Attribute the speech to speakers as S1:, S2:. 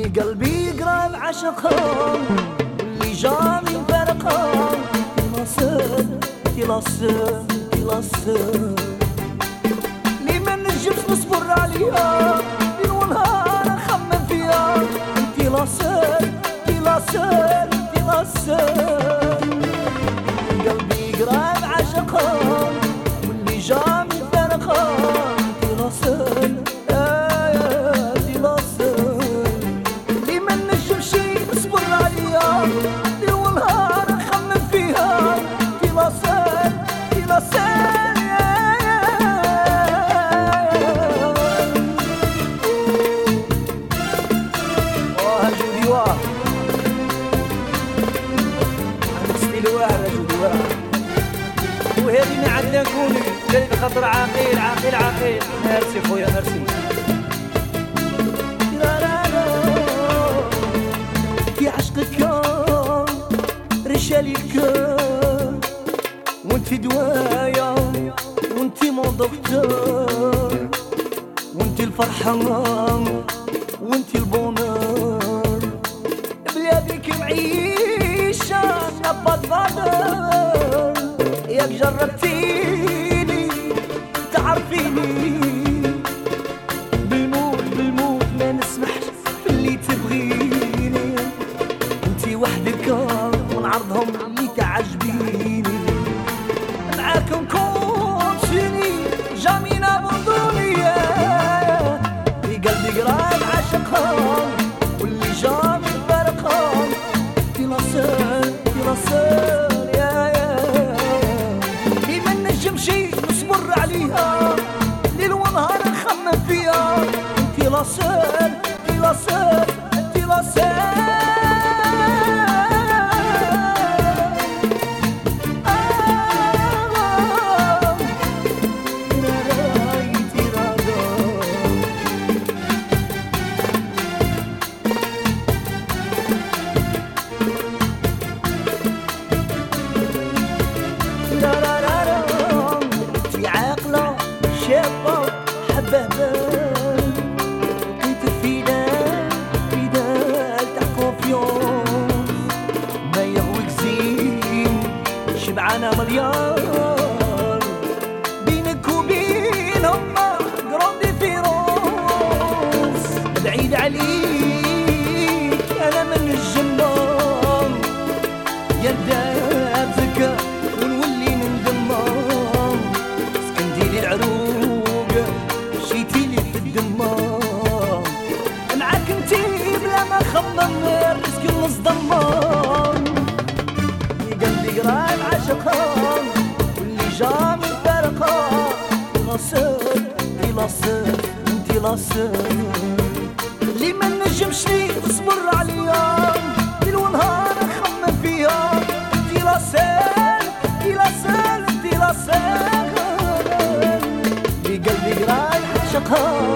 S1: قلبي يقرب عشقهم واللي جاني فرقهم تلاصر لي ما نجمش نصبر عليها ليل ونهار نخمم فيها تلاصر قلبي يقرب عشقهم واللي جاني فرقهم تلاصر وهذه ما عندنا نكوني جاي بخاطر عاقل ميرسي خويا ميرسي في عشقك رجالي الكون وانتي دوايا وانتي مون دكتور وانتي الفرحة وانتي البونور بلادك معيشة نبض فادر ياك جربتيني تعرفيني بالموت ما نسمحش اللي تبغيني انتي وحدك من عرضهم اللي تعجبيني معاكم كونتيني جامينا بردونية في قلبي قراب عشقهم واللي جامي فرقهم تلاصر شي نصبر عليها ليل ونهار نخمم فيها تلاصر كنت فداء تاع كونفيونس ما يهوك زين شبعانة مليار بينك وبينهم جرون ديفيرونس بعيد عليك انا من الجنان يا داب زكا ونولي نندمر سكنديلي العروق شيتيلي في الدمار معاك انتي بلا ما خمم رزق المصدمر يا قلبي قراب عشقهم واللي جامي فرقهم تلاصر اللي ما نجمش لي تصبر عليهم ليل ونهار نخمم فيها تلاصر بقلبي قراب عشقهم